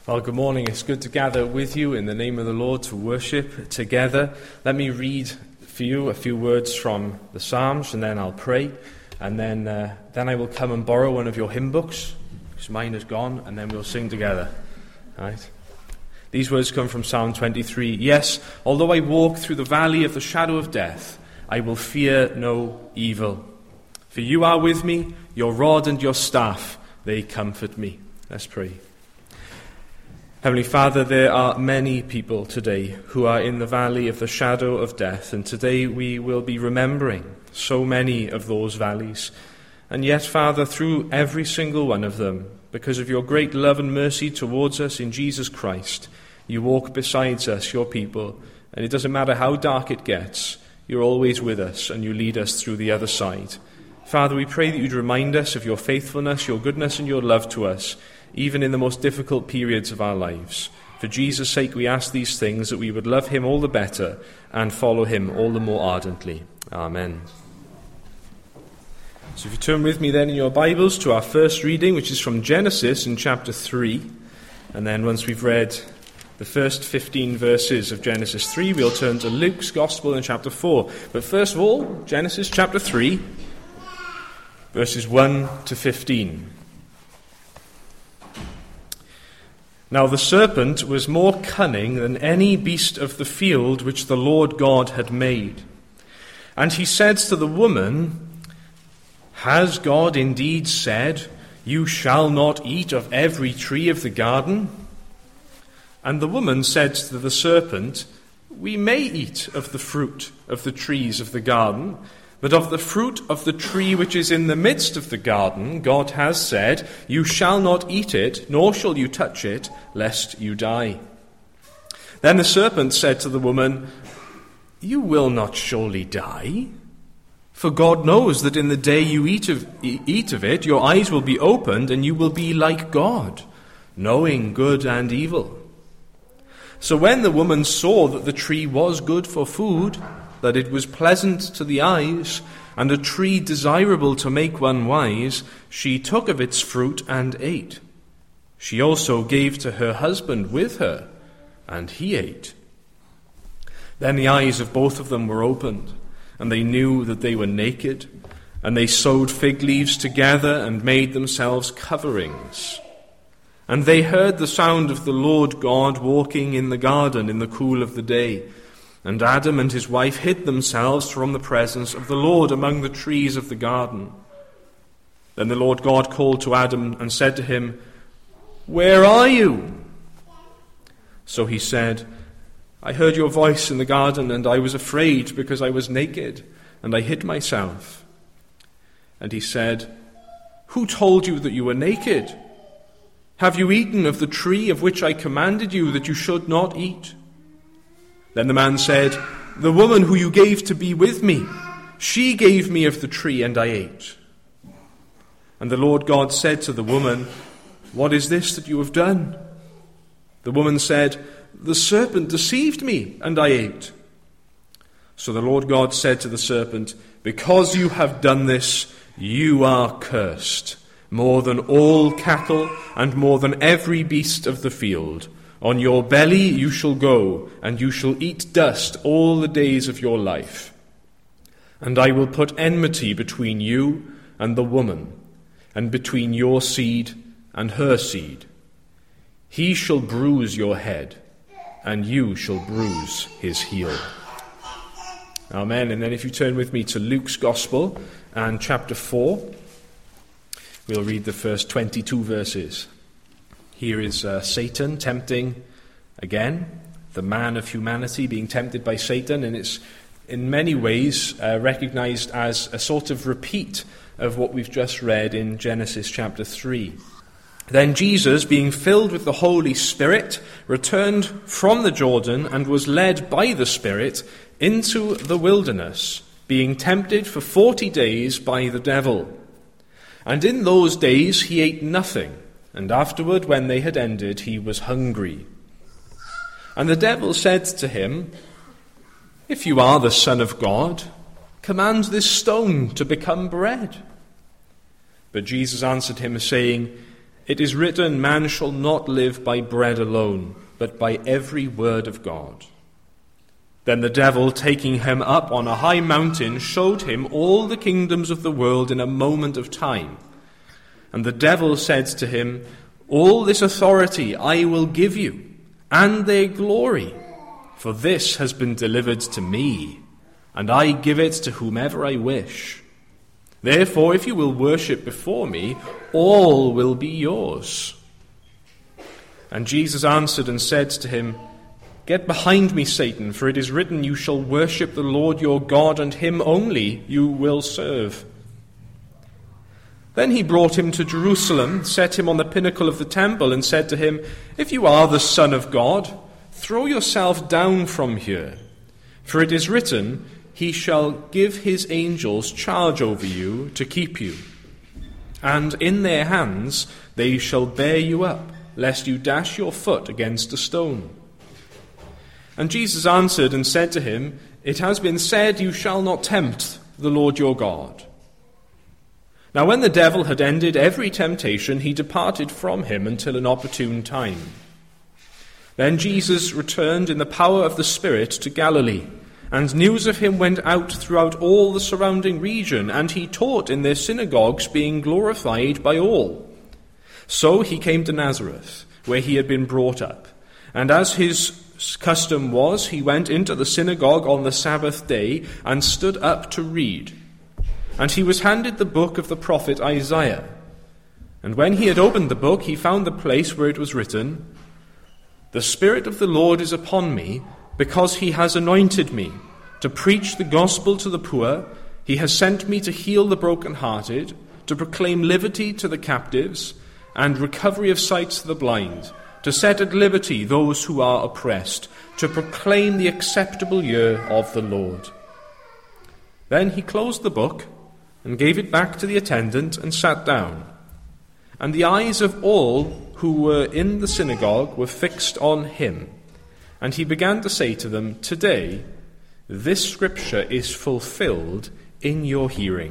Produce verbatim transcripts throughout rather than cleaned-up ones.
Well, good morning. It's good to gather with you in the name of the Lord to worship together. Let me read for you a few words from the Psalms, and then I'll pray, and then uh, then I will come and borrow one of your hymn books, because mine is gone, and then we'll sing together. All right? These words come from Psalm twenty-three. Yes, although I walk through the valley of the shadow of death, I will fear no evil. For you are with me, your rod and your staff, they comfort me. Let's pray. Heavenly Father, there are many people today who are in the valley of the shadow of death, and today we will be remembering so many of those valleys. And yet, Father, through every single one of them, because of your great love and mercy towards us in Jesus Christ, you walk beside us, your people, and it doesn't matter how dark it gets, you're always with us and you lead us through the other side. Father, we pray that you'd remind us of your faithfulness, your goodness and your love to us, even in the most difficult periods of our lives. For Jesus' sake, we ask these things, that we would love him all the better and follow him all the more ardently. Amen. So if you turn with me then in your Bibles to our first reading, which is from Genesis in chapter three. And then once we've read the first fifteen verses of Genesis three, we'll turn to Luke's Gospel in chapter four. But first of all, Genesis chapter three, verses one to fifteen. Now the serpent was more cunning than any beast of the field which the Lord God had made. And he said to the woman, Has God indeed said, You shall not eat of every tree of the garden? And the woman said to the serpent, We may eat of the fruit of the trees of the garden, but of the fruit of the tree which is in the midst of the garden, God has said, You shall not eat it, nor shall you touch it, lest you die. Then the serpent said to the woman, You will not surely die, for God knows that in the day you eat of, eat of it, your eyes will be opened, and you will be like God, knowing good and evil. So when the woman saw that the tree was good for food, that it was pleasant to the eyes, and a tree desirable to make one wise, she took of its fruit and ate. She also gave to her husband with her, and he ate. Then the eyes of both of them were opened, and they knew that they were naked, and they sewed fig leaves together and made themselves coverings. And they heard the sound of the Lord God walking in the garden in the cool of the day. And Adam and his wife hid themselves from the presence of the Lord among the trees of the garden. Then the Lord God called to Adam and said to him, Where are you? So he said, I heard your voice in the garden, and I was afraid because I was naked, and I hid myself. And he said, Who told you that you were naked? Have you eaten of the tree of which I commanded you that you should not eat? Then the man said, The woman who you gave to be with me, she gave me of the tree, and I ate. And the Lord God said to the woman, What is this that you have done? The woman said, The serpent deceived me, and I ate. So the Lord God said to the serpent, Because you have done this, you are cursed, more than all cattle, and more than every beast of the field. On your belly you shall go, and you shall eat dust all the days of your life. And I will put enmity between you and the woman, and between your seed and her seed. He shall bruise your head, and you shall bruise his heel. Amen. And then if you turn with me to Luke's Gospel and chapter four, we'll read the first twenty-two verses. Here is uh, Satan tempting again, the man of humanity being tempted by Satan, and it's in many ways uh, recognized as a sort of repeat of what we've just read in Genesis chapter three. Then Jesus, being filled with the Holy Spirit, returned from the Jordan and was led by the Spirit into the wilderness, being tempted for forty days by the devil. And in those days he ate nothing. And afterward, when they had ended, he was hungry. And the devil said to him, If you are the Son of God, command this stone to become bread. But Jesus answered him, saying, "It is written, man shall not live by bread alone, but by every word of God." Then the devil, taking him up on a high mountain, showed him all the kingdoms of the world in a moment of time. And the devil said to him, "All this authority I will give you, and their glory, for this has been delivered to me, and I give it to whomever I wish. Therefore, if you will worship before me, all will be yours." And Jesus answered and said to him, "Get behind me, Satan, for it is written, you shall worship the Lord your God, and him only you will serve." Then he brought him to Jerusalem, set him on the pinnacle of the temple, and said to him, "If you are the Son of God, throw yourself down from here. For it is written, he shall give his angels charge over you to keep you. And in their hands they shall bear you up, lest you dash your foot against a stone." And Jesus answered and said to him, "It has been said, you shall not tempt the Lord your God." Now when the devil had ended every temptation, he departed from him until an opportune time. Then Jesus returned in the power of the Spirit to Galilee, and news of him went out throughout all the surrounding region, and he taught in their synagogues, being glorified by all. So he came to Nazareth, where he had been brought up, and as his custom was, he went into the synagogue on the Sabbath day and stood up to read. And he was handed the book of the prophet Isaiah. And when he had opened the book, he found the place where it was written, "The Spirit of the Lord is upon me, because he has anointed me to preach the gospel to the poor. He has sent me to heal the brokenhearted, to proclaim liberty to the captives, and recovery of sight to the blind, to set at liberty those who are oppressed, to proclaim the acceptable year of the Lord." Then he closed the book and gave it back to the attendant and sat down. And the eyes of all who were in the synagogue were fixed on him. And he began to say to them, "Today this scripture is fulfilled in your hearing."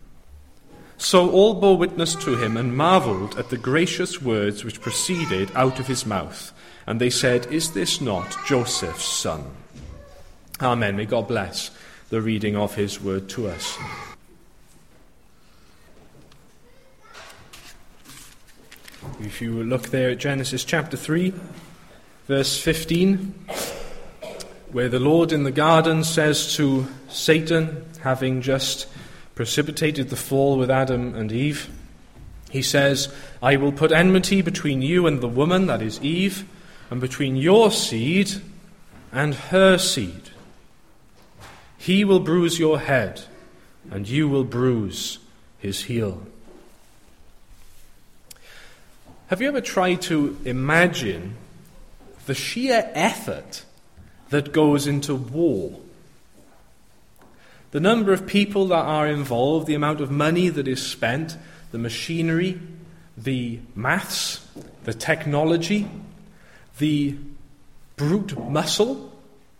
So all bore witness to him and marveled at the gracious words which proceeded out of his mouth. And they said, "Is this not Joseph's son?" Amen. May God bless the reading of his word to us. If you look there at Genesis chapter three, verse fifteen, where the Lord in the garden says to Satan, having just precipitated the fall with Adam and Eve, he says, "I will put enmity between you and the woman," that is Eve, "and between your seed and her seed. He will bruise your head, and you will bruise his heel." Have you ever tried to imagine the sheer effort that goes into war? The number of people that are involved, the amount of money that is spent, the machinery, the maths, the technology, the brute muscle.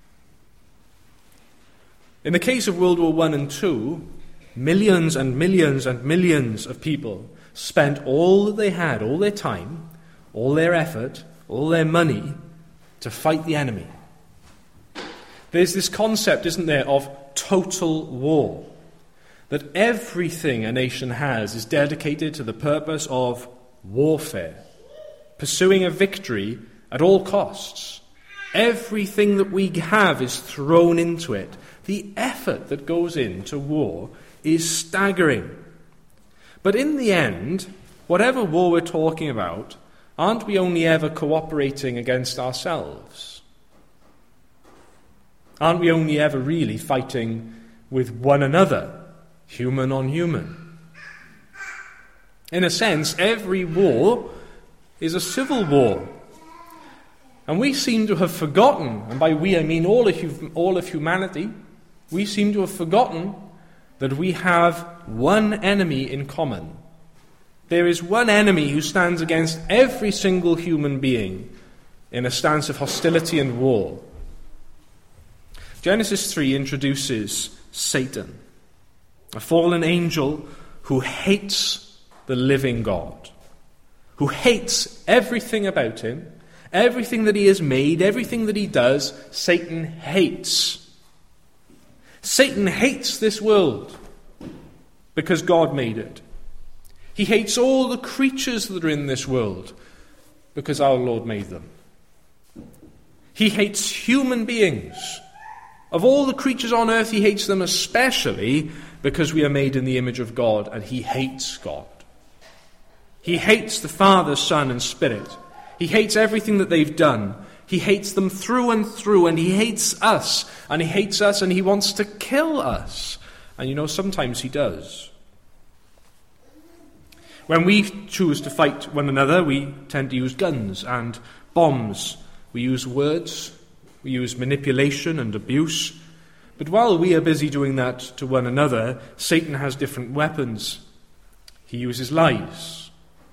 In the case of World War One and Two, millions and millions and millions of people spent all that they had, all their time, all their effort, all their money to fight the enemy. There's this concept, isn't there, of total war. That everything a nation has is dedicated to the purpose of warfare, pursuing a victory at all costs. Everything that we have is thrown into it. The effort that goes into war is staggering. But in the end, whatever war we're talking about, aren't we only ever cooperating against ourselves? Aren't we only ever really fighting with one another, human on human? In a sense, every war is a civil war. And we seem to have forgotten, and by we I mean all of, all of humanity, we seem to have forgotten that we have one enemy in common. There is one enemy who stands against every single human being in a stance of hostility and war. Genesis three introduces Satan, a fallen angel who hates the living God, who hates everything about him, everything that he has made, everything that he does, Satan hates. Satan hates this world because God made it. He hates all the creatures that are in this world because our Lord made them. He hates human beings. Of all the creatures on earth, he hates them especially because we are made in the image of God, and he hates God. He hates the Father, Son, and Spirit. He hates everything that they've done. He hates them through and through, and he hates us. And he hates us, and he wants to kill us. And you know, sometimes he does. When we choose to fight one another, we tend to use guns and bombs. We use words. We use manipulation and abuse. But while we are busy doing that to one another, Satan has different weapons. He uses lies.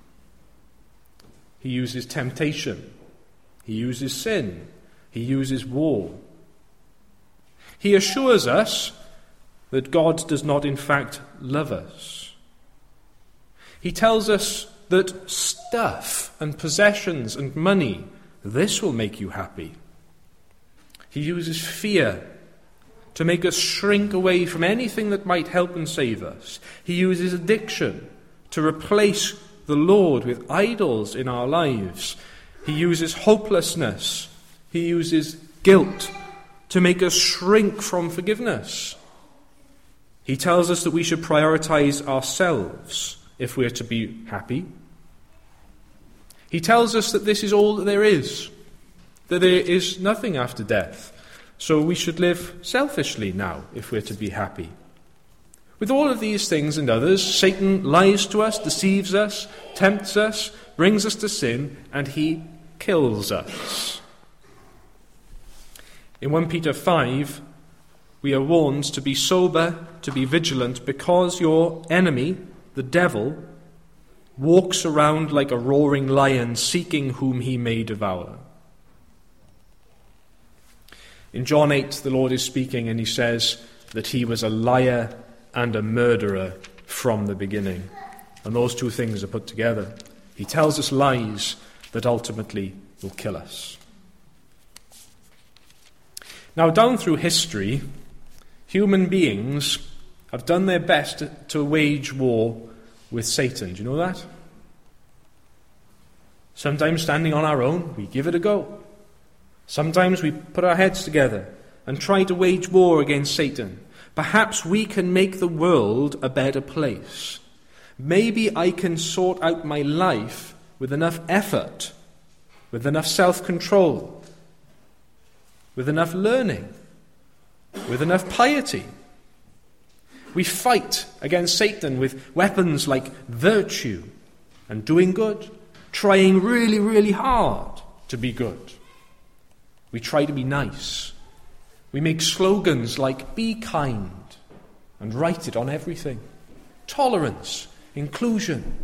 He uses temptation. He uses sin. He uses war. He assures us that God does not in fact love us. He tells us that stuff and possessions and money, this will make you happy. He uses fear to make us shrink away from anything that might help and save us. He uses addiction to replace the Lord with idols in our lives. He uses hopelessness. He uses guilt to make us shrink from forgiveness. He tells us that we should prioritize ourselves if we're to be happy. He tells us that this is all that there is, that there is nothing after death. So we should live selfishly now if we're to be happy. With all of these things and others, Satan lies to us, deceives us, tempts us, brings us to sin, and he kills us. In First Peter five, we are warned to be sober, to be vigilant, because your enemy, the devil, walks around like a roaring lion, seeking whom he may devour. In John eight, the Lord is speaking, and he says that he was a liar and a murderer from the beginning. And those two things are put together. He tells us lies that ultimately will kill us. Now, down through history, human beings have done their best to, to wage war with Satan. Do you know that? Sometimes standing on our own, we give it a go. Sometimes we put our heads together and try to wage war against Satan. Perhaps we can make the world a better place. Maybe I can sort out my life with enough effort, with enough self-control, with enough learning, with enough piety. We fight against Satan with weapons like virtue and doing good, trying really, really hard to be good. We try to be nice. We make slogans like be kind and write it on everything. Tolerance, inclusion.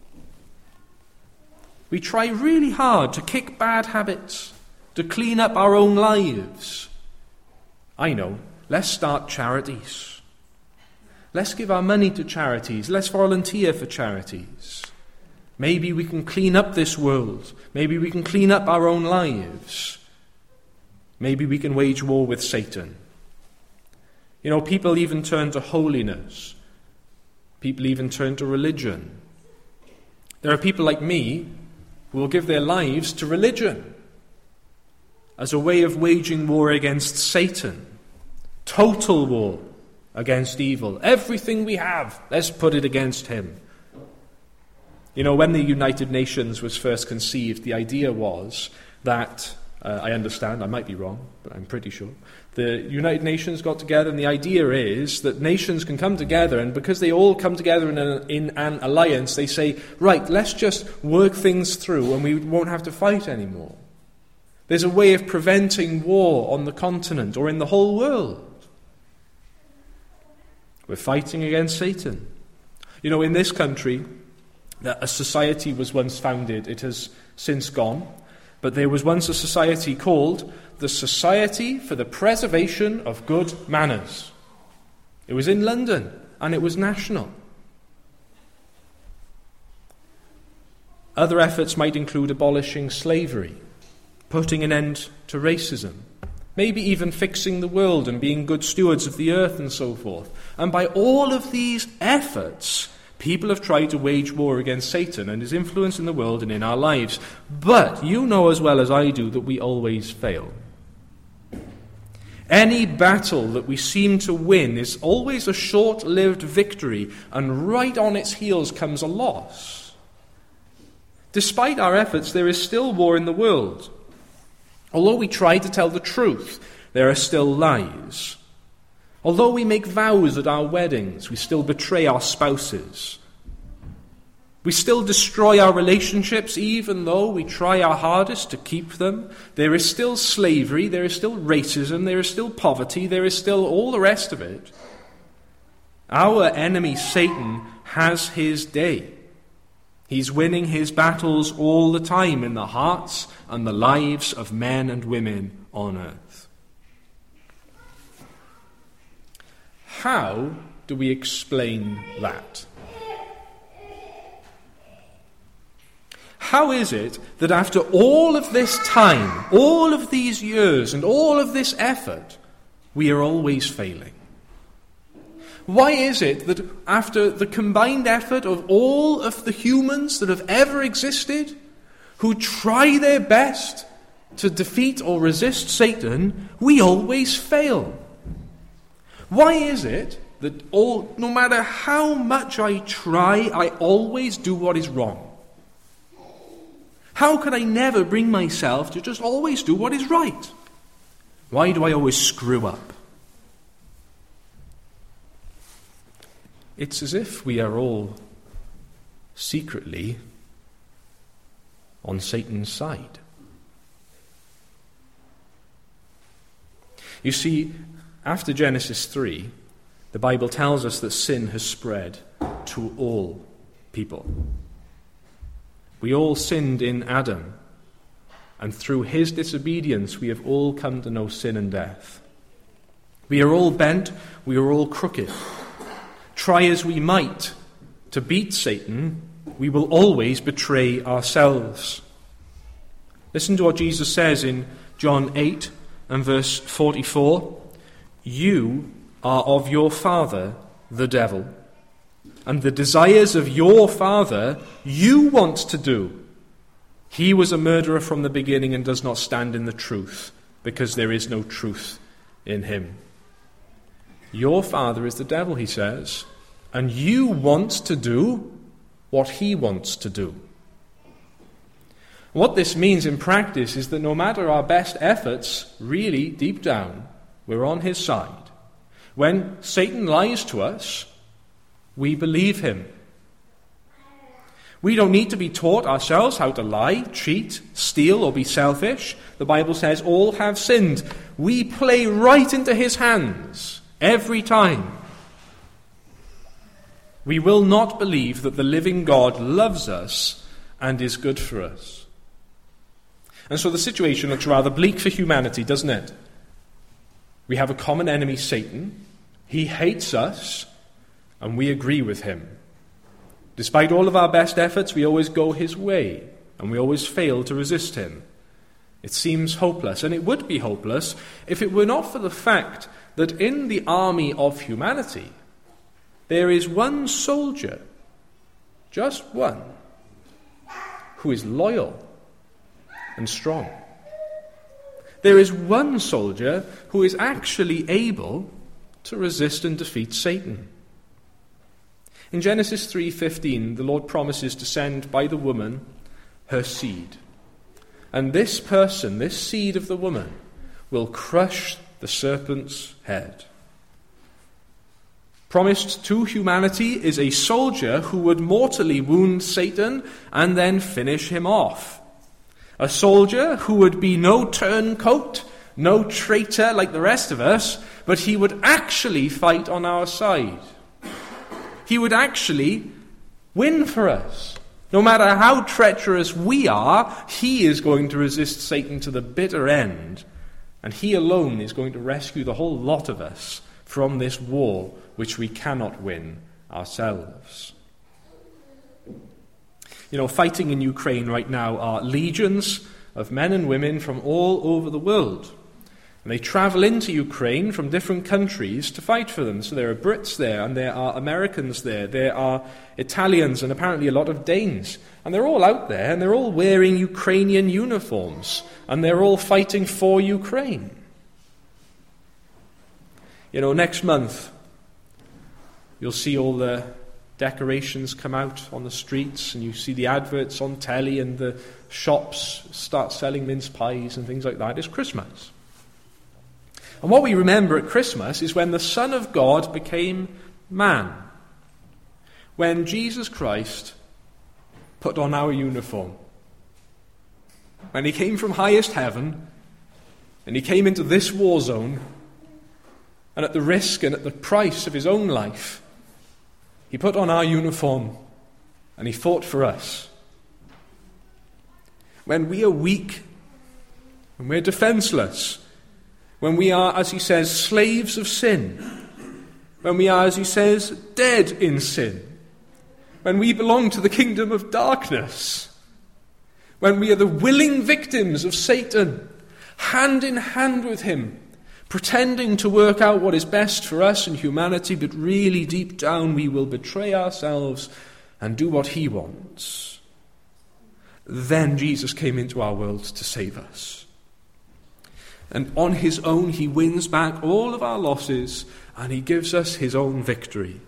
We try really hard to kick bad habits, to clean up our own lives. I know, let's start charities. Let's give our money to charities. Let's volunteer for charities. Maybe we can clean up this world. Maybe we can clean up our own lives. Maybe we can wage war with Satan. You know, people even turn to holiness. People even turn to religion. There are people like me who will give their lives to religion as a way of waging war against Satan. Total war against evil. Everything we have, let's put it against him. You know, when the United Nations was first conceived, the idea was that Uh, I understand, I might be wrong, but I'm pretty sure. The United Nations got together, and the idea is that nations can come together, and because they all come together in, a, in an alliance, they say, right, let's just work things through and we won't have to fight anymore. There's a way of preventing war on the continent or in the whole world. We're fighting against Satan. You know, in this country, a society was once founded. It has since gone. But there was once a society called the Society for the Preservation of Good Manners. It was in London, and it was national. Other efforts might include abolishing slavery, putting an end to racism, maybe even fixing the world and being good stewards of the earth and so forth. And by all of these efforts, people have tried to wage war against Satan and his influence in the world and in our lives. But you know as well as I do that we always fail. Any battle that we seem to win is always a short-lived victory, and right on its heels comes a loss. Despite our efforts, there is still war in the world. Although we try to tell the truth, there are still lies. Although we make vows at our weddings, we still betray our spouses. We still destroy our relationships, even though we try our hardest to keep them. There is still slavery, there is still racism, there is still poverty, there is still all the rest of it. Our enemy, Satan, has his day. He's winning his battles all the time in the hearts and the lives of men and women on earth. How do we explain that? How is it that after all of this time, all of these years, and all of this effort, we are always failing? Why is it that after the combined effort of all of the humans that have ever existed, who try their best to defeat or resist Satan, we always fail? Why is it that all, no matter how much I try, I always do what is wrong? How can I never bring myself to just always do what is right? Why do I always screw up? It's as if we are all secretly on Satan's side. You see, after Genesis three, the Bible tells us that sin has spread to all people. We all sinned in Adam, and through his disobedience we have all come to know sin and death. We are all bent, we are all crooked. Try as we might to beat Satan, we will always betray ourselves. Listen to what Jesus says in John eight and verse forty-four. You are of your father, the devil, and the desires of your father you want to do. He was a murderer from the beginning and does not stand in the truth, because there is no truth in him. Your father is the devil, he says, and you want to do what he wants to do. What this means in practice is that no matter our best efforts, really, deep down, we're on his side. When Satan lies to us, we believe him. We don't need to be taught ourselves how to lie, cheat, steal, or be selfish. The Bible says all have sinned. We play right into his hands every time. We will not believe that the living God loves us and is good for us. And so the situation looks rather bleak for humanity, doesn't it? We have a common enemy, Satan. He hates us, and we agree with him. Despite all of our best efforts, we always go his way, and we always fail to resist him. It seems hopeless, and it would be hopeless if it were not for the fact that in the army of humanity, there is one soldier, just one, who is loyal and strong. There is one soldier who is actually able to resist and defeat Satan. In Genesis three fifteen, the Lord promises to send by the woman her seed. And this person, this seed of the woman, will crush the serpent's head. Promised to humanity is a soldier who would mortally wound Satan and then finish him off. A soldier who would be no turncoat, no traitor like the rest of us, but he would actually fight on our side. He would actually win for us. No matter how treacherous we are, he is going to resist Satan to the bitter end, and he alone is going to rescue the whole lot of us from this war which we cannot win ourselves. You know, fighting in Ukraine right now are legions of men and women from all over the world. And they travel into Ukraine from different countries to fight for them. So there are Brits there, and there are Americans there, there are Italians, and apparently a lot of Danes. And they're all out there, and they're all wearing Ukrainian uniforms, and they're all fighting for Ukraine. You know, next month, you'll see all the decorations come out on the streets, and you see the adverts on telly, and the shops start selling mince pies and things like that. It's Christmas. And what we remember at Christmas is when the Son of God became man. When Jesus Christ put on our uniform. When he came from highest heaven, and he came into this war zone, and at the risk and at the price of his own life, he put on our uniform, and he fought for us. When we are weak, when we're defenseless, when we are, as he says, slaves of sin, when we are, as he says, dead in sin, when we belong to the kingdom of darkness, when we are the willing victims of Satan, hand in hand with him, pretending to work out what is best for us and humanity, but really deep down we will betray ourselves and do what he wants. Then Jesus came into our world to save us. And on his own he wins back all of our losses, and he gives us his own victory.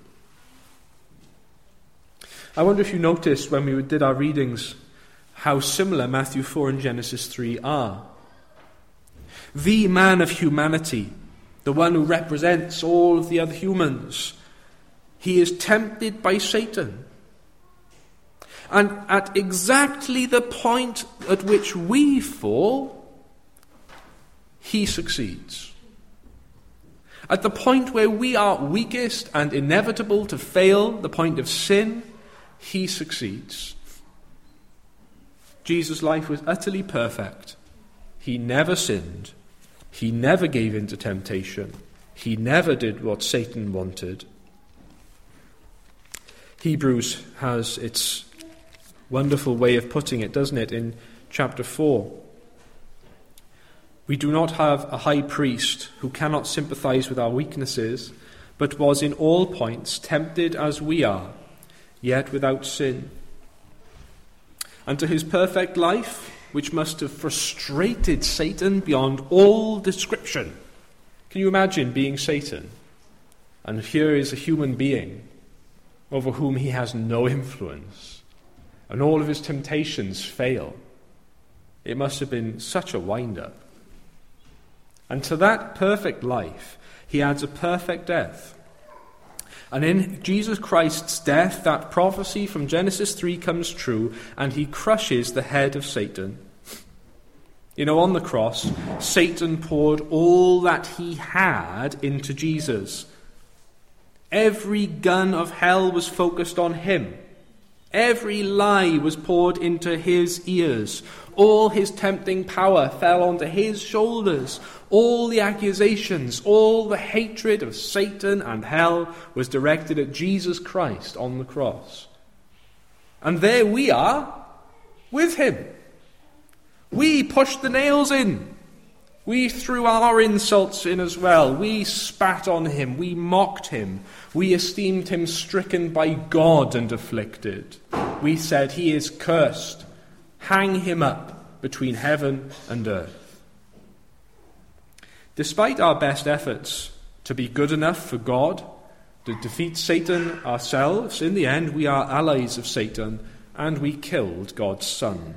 I wonder if you noticed when we did our readings how similar Matthew four and Genesis three are. The man of humanity, the one who represents all of the other humans, he is tempted by Satan. And at exactly the point at which we fall, he succeeds. At the point where we are weakest and inevitable to fail, the point of sin, he succeeds. Jesus' life was utterly perfect. He never sinned. He never gave in to temptation. He never did what Satan wanted. Hebrews has its wonderful way of putting it, doesn't it, in chapter four. We do not have a high priest who cannot sympathize with our weaknesses, but was in all points tempted as we are, yet without sin. And to his perfect life, which must have frustrated Satan beyond all description. Can you imagine being Satan? And here is a human being over whom he has no influence, and all of his temptations fail. It must have been such a wind-up. And to that perfect life, he adds a perfect death. And in Jesus Christ's death, that prophecy from Genesis three comes true, and he crushes the head of Satan. You know, on the cross, Satan poured all that he had into Jesus. Every gun of hell was focused on him. Every lie was poured into his ears. All his tempting power fell onto his shoulders. All the accusations, all the hatred of Satan and hell was directed at Jesus Christ on the cross. And there we are with him. We pushed the nails in. We threw our insults in as well. We spat on him. We mocked him. We esteemed him stricken by God and afflicted. We said, he is cursed. Hang him up between heaven and earth. Despite our best efforts to be good enough for God, to defeat Satan ourselves, in the end we are allies of Satan, and we killed God's Son.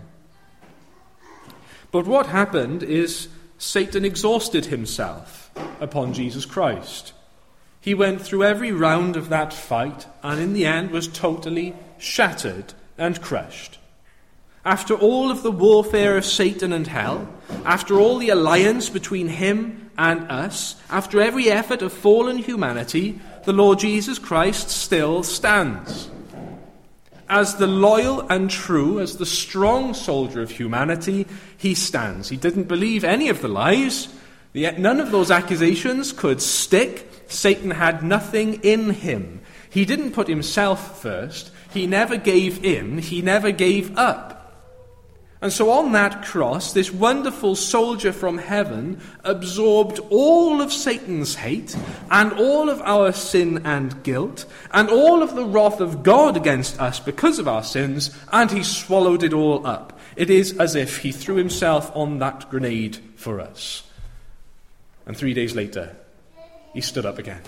But what happened is Satan exhausted himself upon Jesus Christ. He went through every round of that fight, and in the end was totally shattered and crushed. After all of the warfare of Satan and hell, after all the alliance between him and us, after every effort of fallen humanity, the Lord Jesus Christ still stands. As the loyal and true, as the strong soldier of humanity, he stands. He didn't believe any of the lies. Yet none of those accusations could stick. Satan had nothing in him. He didn't put himself first. He never gave in. He never gave up. And so on that cross, this wonderful soldier from heaven absorbed all of Satan's hate and all of our sin and guilt and all of the wrath of God against us because of our sins, and he swallowed it all up. It is as if he threw himself on that grenade for us. And three days later, he stood up again.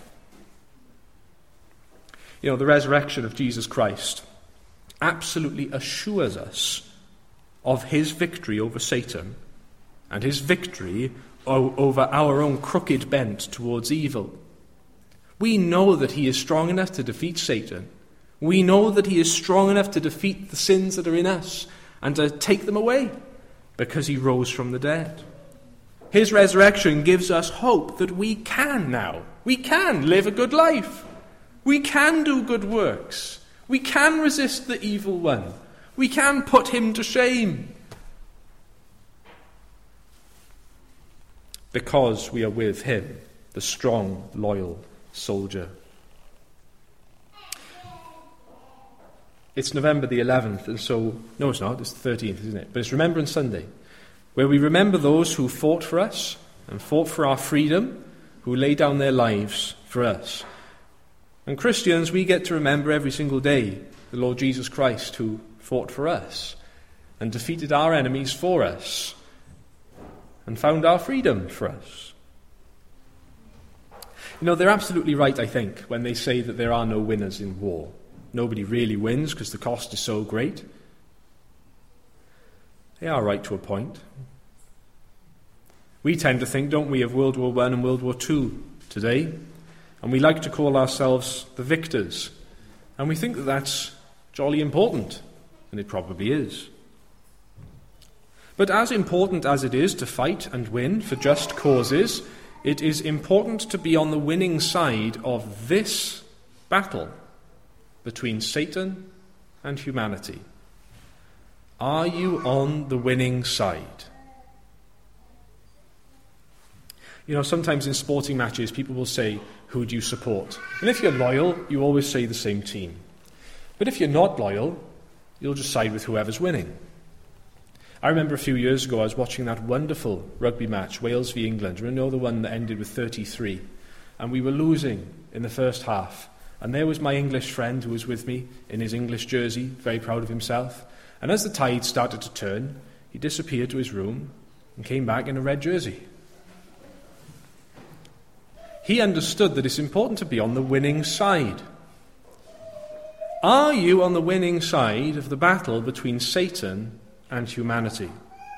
You know, the resurrection of Jesus Christ absolutely assures us of his victory over Satan and his victory o- over our own crooked bent towards evil. We know that he is strong enough to defeat Satan. We know that he is strong enough to defeat the sins that are in us and to take them away because he rose from the dead. His resurrection gives us hope that we can now. We can live a good life. We can do good works. We can resist the evil one. We can put him to shame. Because we are with him, the strong, loyal soldier. It's November the eleventh, and so, no it's not, it's the thirteenth, isn't it? But it's Remembrance Sunday, where we remember those who fought for us and fought for our freedom, who laid down their lives for us. And Christians, we get to remember every single day the Lord Jesus Christ, who fought for us and defeated our enemies for us and found our freedom for us. You know, they're absolutely right, I think, when they say that there are no winners in war. Nobody really wins because the cost is so great. They are right to a point. We tend to think, don't we, of World War One and World War Two today, and we like to call ourselves the victors. And we think that that's jolly important. And it probably is. But as important as it is to fight and win for just causes, it is important to be on the winning side of this battle between Satan and humanity. Are you on the winning side? You know, sometimes in sporting matches, people will say, who do you support? And if you're loyal, you always say the same team. But if you're not loyal, you'll just side with whoever's winning. I remember a few years ago I was watching that wonderful rugby match, Wales v England. You know, the one that ended with thirty-three. And we were losing in the first half. And there was my English friend who was with me in his English jersey, very proud of himself. And as the tide started to turn, he disappeared to his room and came back in a red jersey. He understood that it's important to be on the winning side. Are you on the winning side of the battle between Satan and humanity?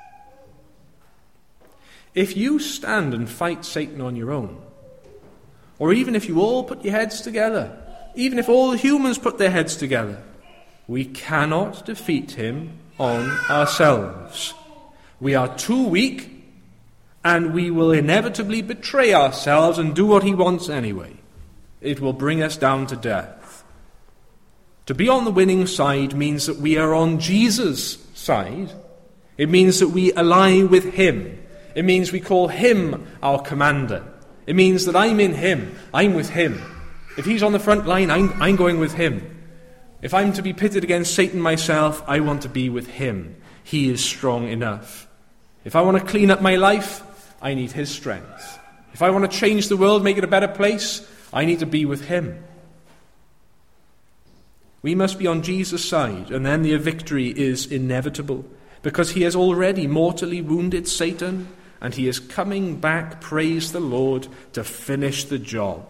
If you stand and fight Satan on your own, or even if you all put your heads together, even if all the humans put their heads together, we cannot defeat him on ourselves. We are too weak, and we will inevitably betray ourselves and do what he wants anyway. It will bring us down to death. To be on the winning side means that we are on Jesus' side. It means that we ally with him. It means we call him our commander. It means that I'm in him. I'm with him. If he's on the front line, I'm, I'm going with him. If I'm to be pitted against Satan myself, I want to be with him. He is strong enough. If I want to clean up my life, I need his strength. If I want to change the world, make it a better place, I need to be with him. We must be on Jesus' side, and then the victory is inevitable, because he has already mortally wounded Satan, and he is coming back, praise the Lord, to finish the job.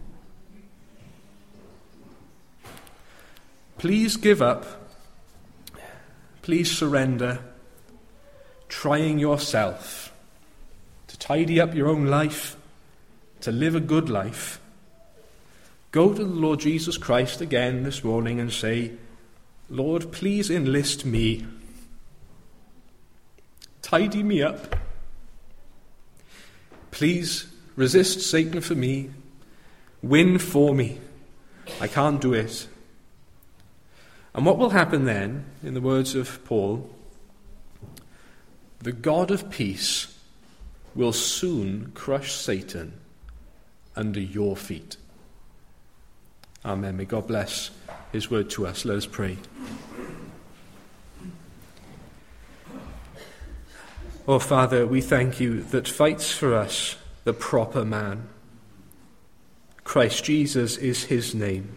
Please give up. Please surrender. Trying yourself to tidy up your own life, to live a good life. Go to the Lord Jesus Christ again this morning and say, Lord, please enlist me. Tidy me up. Please resist Satan for me. Win for me. I can't do it. And what will happen then, in the words of Paul, the God of peace will soon crush Satan under your feet. Amen. May God bless his word to us. Let us pray. Oh, Father, we thank you that fights for us the proper man. Christ Jesus is his name.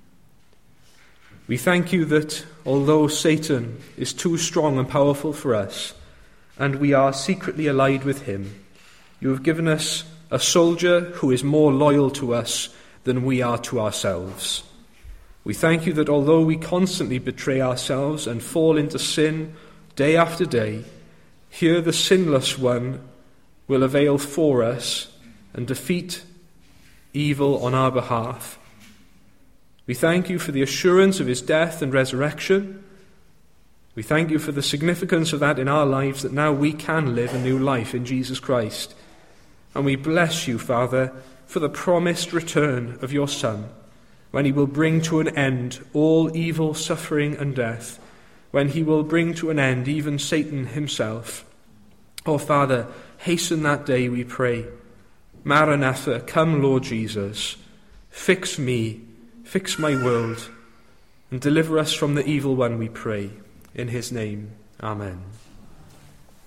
We thank you that although Satan is too strong and powerful for us, and we are secretly allied with him, you have given us a soldier who is more loyal to us than we are to ourselves. We thank you that although we constantly betray ourselves and fall into sin day after day, here the sinless one will avail for us and defeat evil on our behalf. We thank you for the assurance of his death and resurrection. We thank you for the significance of that in our lives, that now we can live a new life in Jesus Christ. And we bless you, Father, for the promised return of your Son, when he will bring to an end all evil, suffering, and death, when he will bring to an end even Satan himself. Oh, Father, hasten that day, we pray. Maranatha, come, Lord Jesus. Fix me, fix my world, and deliver us from the evil one, we pray. In his name, amen.